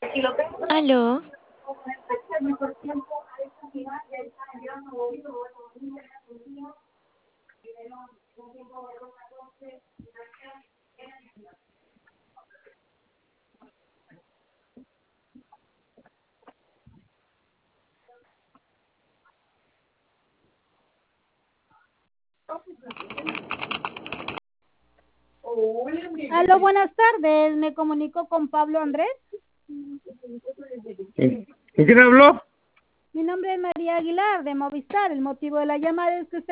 Aló, Aló, buenas tardes. Me comunico con Pablo Andrés. ¿Con quién habló? Mi nombre es María Aguilar de Movistar. El motivo de la llamada es que usted